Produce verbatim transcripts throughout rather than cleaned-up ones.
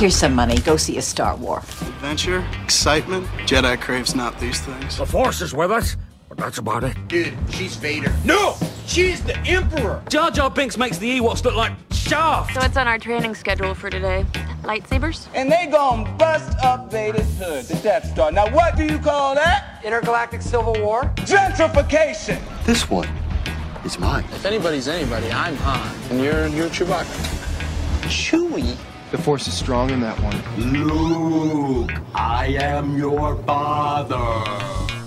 Here's some money. Go see a Star Wars. Adventure, excitement. Jedi craves not these things. The Force is with us, but that's about it. Dude, she's Vader. No! She's the Emperor! Jar Jar Binks makes the Ewoks look like Shaft. So what's on our training schedule for today? Lightsabers? And they gon' bust up Vader's hood, the Death Star. Now what do you call that? Intergalactic Civil War? Gentrification! This one is mine. If anybody's anybody, I'm Han. And you're, you're Chewbacca. Chewie. The Force is strong in that one. Luke, I am your father.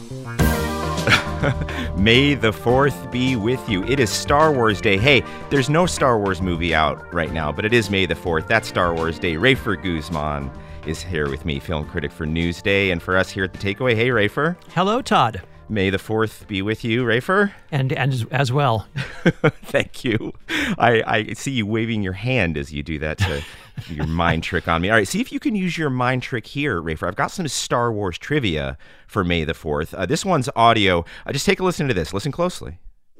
May the fourth be with you. It is Star Wars Day. Hey, there's no Star Wars movie out right now, but it is May the fourth. That's Star Wars Day. Rafer Guzman is here with me, film critic for Newsday, and for us here at The Takeaway. Hey, Rafer. Hello, Todd. May the fourth be with you, Rafer. And, and as, as well. Thank you. I, I see you waving your hand as you do that to your mind trick on me. All right, see if you can use your mind trick here, Rafer. I've got some Star Wars trivia for May the fourth. Uh, this one's audio. Uh, just take a listen to this. Listen closely.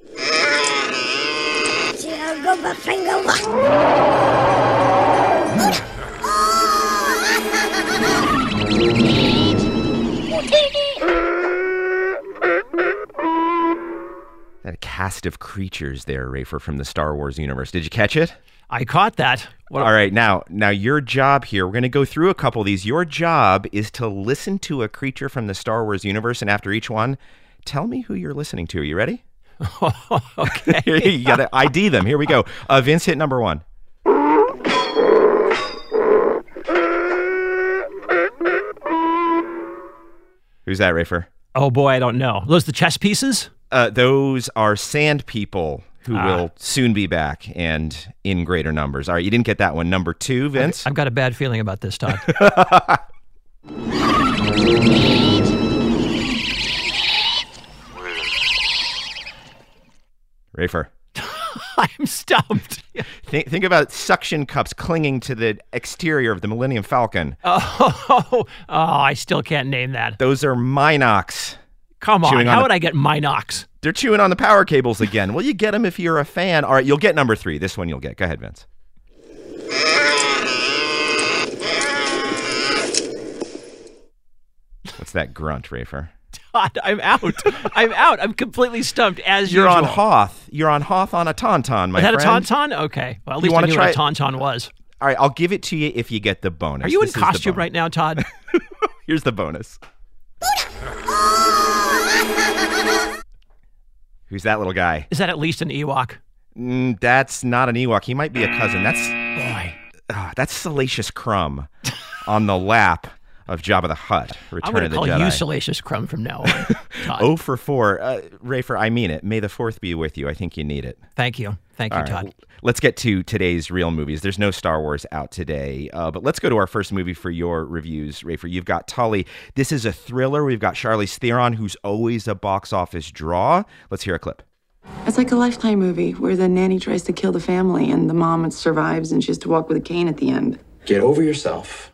That cast of creatures there, Rafer, from the Star Wars universe. Did you catch it? I caught that. What All right, now, now your job here, we're going to go through a couple of these. Your job is to listen to a creature from the Star Wars universe, and after each one, tell me who you're listening to. Are you ready? Okay. You got to I D them. Here we go. Uh, Vince, hit number one. Who's that, Rafer? Oh, boy, I don't know. Those the chess pieces? Uh, those are sand people who ah. will soon be back and in greater numbers. All right, you didn't get that one. Number two, Vince? I've, I've got a bad feeling about this, Todd. Rafer. I'm stumped. Think, think about suction cups clinging to the exterior of the Millennium Falcon. Oh, oh, I still can't name that. Those are Minox. Come on, how on would the, I get Minox? They're chewing on the power cables again. Well, you get them if you're a fan. All right, you'll get number three. This one you'll get. Go ahead, Vince. What's that grunt, Rafer? Todd, I'm out. I'm out. I'm completely stumped, as You're usual. on Hoth. You're on Hoth on a Tauntaun, my friend. friend. Is that a Tauntaun? Okay. Well, at least I knew what a Tauntaun was. All right, I'll give it to you if you get the bonus. Are you this in costume right now, Todd? Here's the bonus. Who's that little guy? Is that at least an Ewok? Mm, that's not an Ewok. He might be a cousin. That's boy. Uh, that's Salacious Crumb on the lap of Jabba the Hutt. Return I'm going of to the call Jedi. you Salacious Crumb from now on. Todd. Oh for four. Uh, Rafer, I mean it. May the fourth be with you. I think you need it. Thank you. Thank you, All Todd. Right. Let's get to today's real movies. There's no Star Wars out today, uh, but let's go to our first movie for your reviews, Rafer. You've got Tully. This is a thriller. We've got Charlize Theron, who's always a box office draw. Let's hear a clip. It's like a Lifetime movie where the nanny tries to kill the family and the mom survives and she has to walk with a cane at the end. Get over yourself.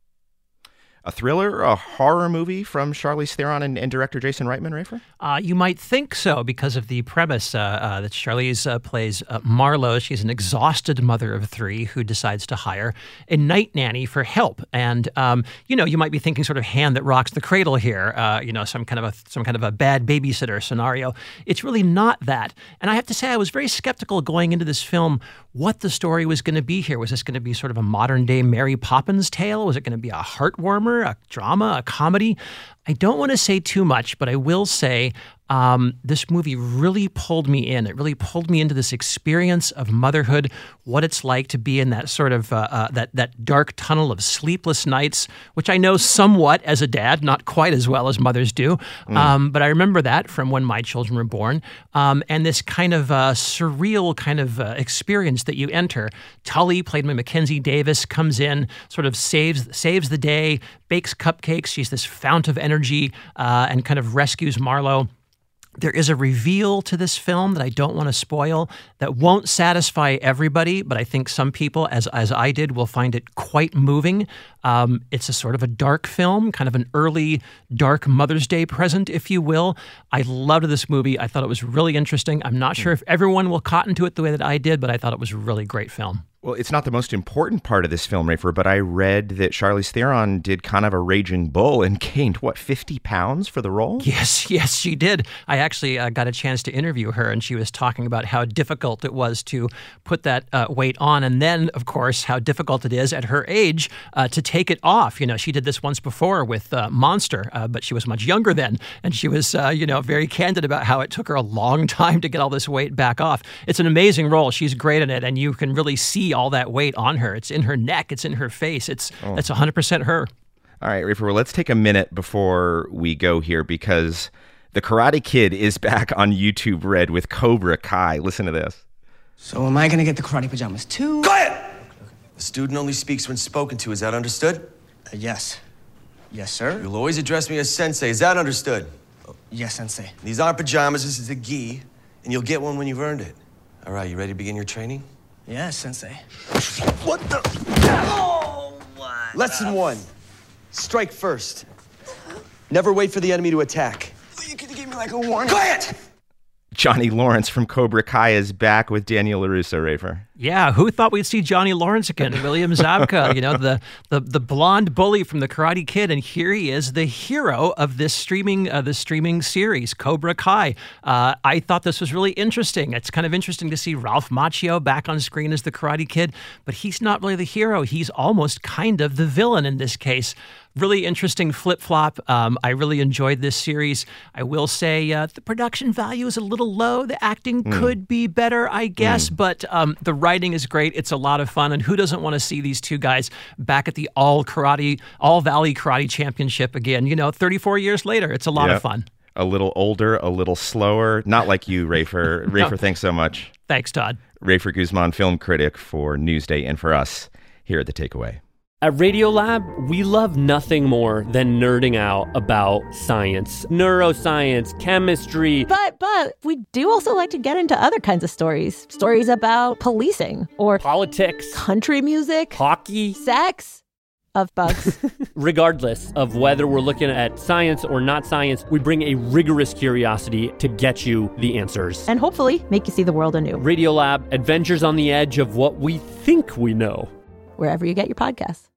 A thriller, a horror movie from Charlize Theron and, and director Jason Reitman, Rafer? Uh, you might think so because of the premise uh, uh, that Charlize uh, plays uh, Marlo. She's an exhausted mother of three who decides to hire a night nanny for help. And, um, you know, you might be thinking sort of Hand That Rocks the Cradle here, uh, you know, some kind of a some kind of a bad babysitter scenario. It's really not that. And I have to say, I was very skeptical going into this film what the story was going to be here. Was this going to be sort of a modern-day Mary Poppins tale? Was it going to be a heartwarmer, a drama, a comedy? I don't want to say too much, but I will say um, this movie really pulled me in. It really pulled me into this experience of motherhood, what it's like to be in that sort of uh, uh, that that dark tunnel of sleepless nights, which I know somewhat as a dad, not quite as well as mothers do. Mm. Um, but I remember that from when my children were born. Um, and this kind of uh, surreal kind of uh, experience that you enter. Tully, played by Mackenzie Davis, comes in, sort of saves saves the day, bakes cupcakes. She's this fount of energy uh, and kind of rescues Marlo. There is a reveal to this film that I don't want to spoil that won't satisfy everybody, but I think some people, as as I did, will find it quite moving. Um, it's a sort of a dark film, kind of an early dark Mother's Day present, if you will. I loved this movie. I thought it was really interesting. I'm not sure if everyone will cotton to it the way that I did, but I thought it was a really great film. Well, it's not the most important part of this film, Rafer, but I read that Charlize Theron did kind of a raging bull and gained, what, fifty pounds for the role? Yes, yes, she did. I actually uh, got a chance to interview her, and she was talking about how difficult it was to put that uh, weight on, and then, of course, how difficult it is at her age uh, to take it off. You know, she did this once before with uh, Monster, uh, but she was much younger then, and she was, uh, you know, very candid about how it took her a long time to get all this weight back off. It's an amazing role. She's great in it, and you can really see all that weight on her. It's in her neck. It's in her face. It's oh. It's one hundred percent her. All right, Rafer, well, let's take a minute before we go here because The Karate Kid is back on YouTube Red with Cobra Kai. Listen to this. So am I going to get the karate pajamas too? Quiet! The student only speaks when spoken to. Is that understood? Uh, yes. Yes, sir. You'll always address me as sensei. Is that understood? Oh, yes, sensei. These aren't pajamas. This is a gi, and you'll get one when you've earned it. All right, you ready to begin your training? Yes, sensei. What the? Oh, what? Lesson one. Strike first. Never wait for the enemy to attack. You could give me like a warning. Quiet! Johnny Lawrence from Cobra Kai is back with Daniel LaRusso, Rafer. Yeah, who thought we'd see Johnny Lawrence again? William Zabka, you know, the, the the blonde bully from The Karate Kid, and here he is, the hero of this streaming uh, this streaming series, Cobra Kai. Uh, I thought this was really interesting. It's kind of interesting to see Ralph Macchio back on screen as the Karate Kid, but he's not really the hero. He's almost kind of the villain in this case. Really interesting flip-flop. Um, I really enjoyed this series. I will say uh, the production value is a little low. The acting mm. could be better, I guess, mm. but um, the writing is great. It's a lot of fun, and who doesn't want to see these two guys back at the All Karate, All Valley Karate Championship again? You know, thirty-four years later. It's a lot yep. of fun. A little older, a little slower. Not like you, Rafer. Rafer, no. Thanks so much. Thanks, Todd. Rafer Guzman, film critic for Newsday, and for us here at The Takeaway. At Radiolab, we love nothing more than nerding out about science, neuroscience, chemistry. But but we do also like to get into other kinds of stories. Stories about policing or politics, country music, hockey, sex, of bugs. Regardless of whether we're looking at science or not science, we bring a rigorous curiosity to get you the answers. And hopefully make you see the world anew. Radiolab, adventures on the edge of what we think we know. Wherever you get your podcasts.